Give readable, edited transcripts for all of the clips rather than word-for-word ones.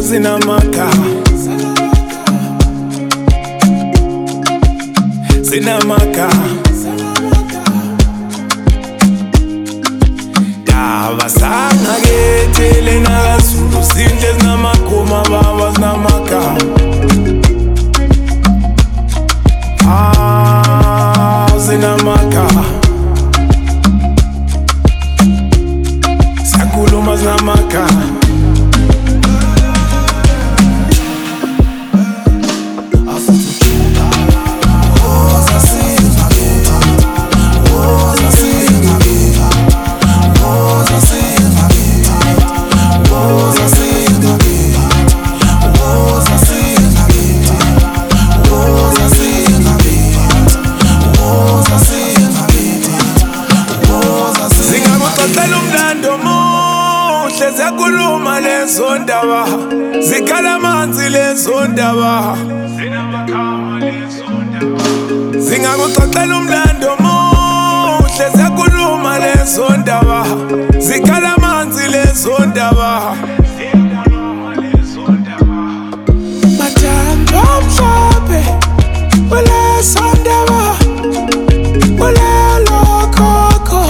Zinamaka, Zinamaka, Davasanga getele na Zulu Sintes namakuma babas namaka. Zinamaka, Sakuluma Zinamaka. Ziyakhuluma lezo ndaba, zikhala amanzi lezo ndaba, zingakuxoxela umlando omuhle. Ziyakhuluma lezo ndaba, zikhala amanzi lezo ndaba. Mathambo amhlophe kulezo ndaba, kulelo khokho.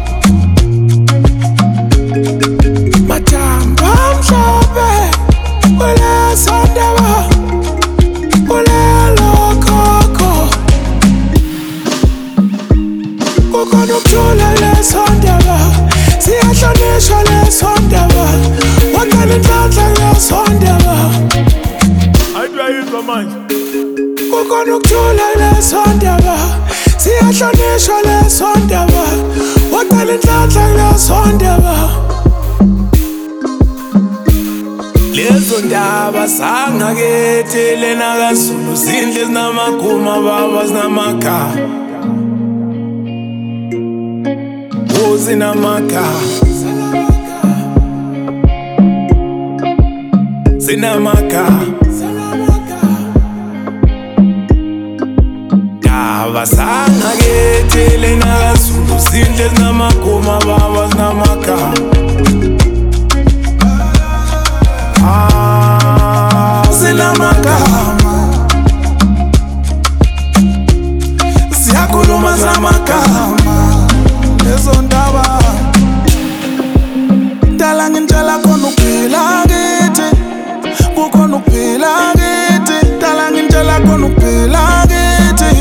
Kukhona leso ndaba, siyahlonishwa leso ndaba, waqala inhlanhla leso ndaba. Ayidayizwa manje. Kukhona ukuthula leso ndaba, siyahlonishwa leso ndaba, waqala inhlanhla leso ndaba. Lezo ndaba sangakethele nakaZulu Sintes namakuma babas namaka. Zinamaka, Zinamaka, Davasanga getele nakaZulu Sintes namakuma babas namaka. Zinamaka, ziyakhuluma zamakama lezo ndaba. Dala ngintshela khona ukuphila kithi, kukhona ukuphila kithi. Dala ngintshela khona ukuphila kithi.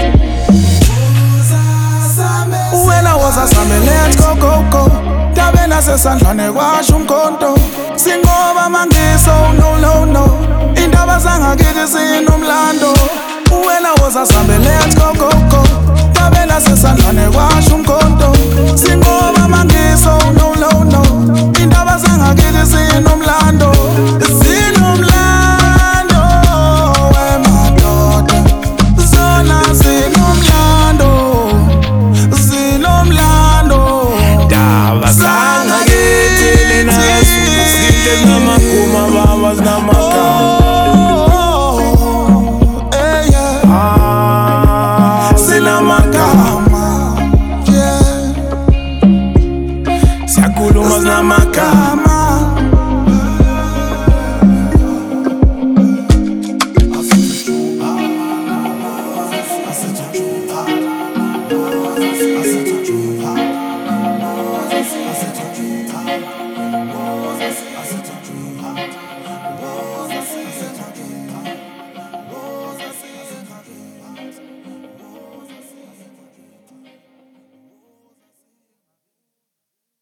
Wena wozasame let's go go go. Tabela sesandlane kwasho umkhonto, singoba mangiso no no no. Indaba zangakithi sinomlando. Wena wozasame let's go go go. Tabela sesandlane kwasho umkhonto, singoba mangiso no no no. Indaba zangakithi sinomlando, sinomlando wemadoda. Zona sinomlando, sinomlando. Daba zangakithi lena Sintes namakuma babas namaka.